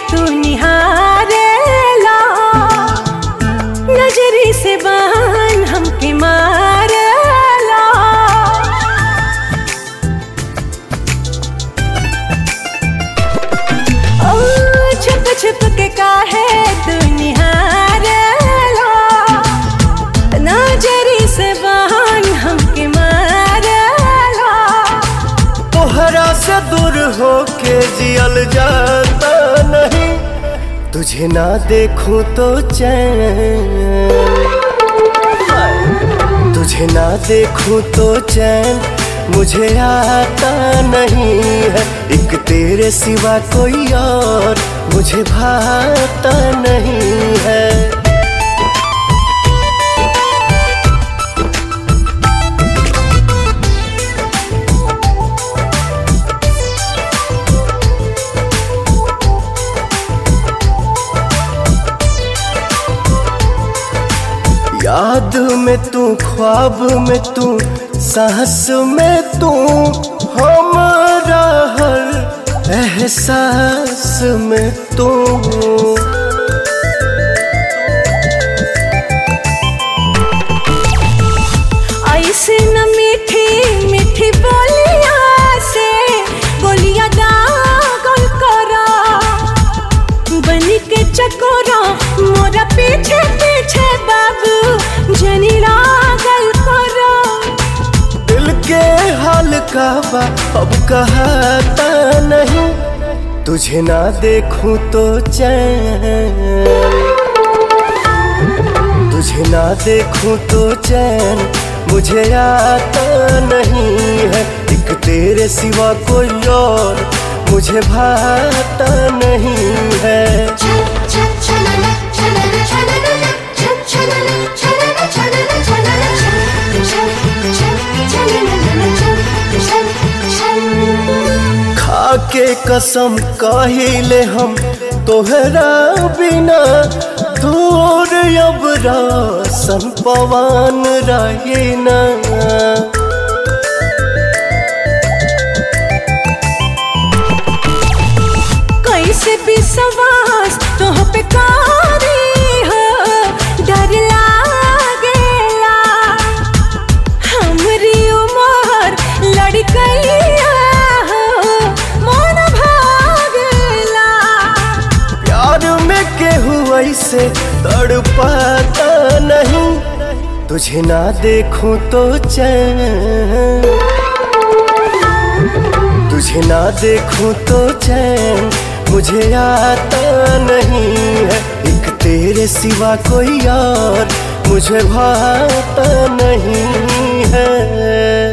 तू निहारेला, नजरी से बान हमके मारेला। ओ छुप छुप के काहे तू निहारेला, नजरी से बान हमके मारेला। तोहरा से दूर होके जियल जाता नहीं, तुझे ना देखूं तो चैन, तुझे ना देखूं तो चैन मुझे आता नहीं है। एक तेरे सिवा कोई और मुझे भाता नहीं है। याद में तू, ख्वाब में तू, सांस में तू, हमारा हर एहसास में तू। ऐसे न मीठी मीठी बोलिया से बोलिया दागल करा, बन के चकोरा मोरा पीछे पीछे बाबू जनी लागल करा। दिल के हाल का बा अब कहता नहीं, तुझे ना देखूं तो चैन, तुझे ना देखूं तो चैन मुझे आता नहीं है। एक तेरे सिवा कोई और मुझे भाता नहीं है। खाके कसम कहिले हम तोहरा बिना, दूर अब रासन पवन रहे ना। कैसे विश्वास तोह पे कारी हो, डर लागेला हमरी उमर लड़कैया हो, मन भागेला। प्यार में केहू ऐसे तड़पाता नहीं, तुझे ना देखूं तो चैन, तुझे ना देखूं तो चैन मुझे आता नहीं है। एक तेरे सिवा कोई और मुझे भाता नहीं है।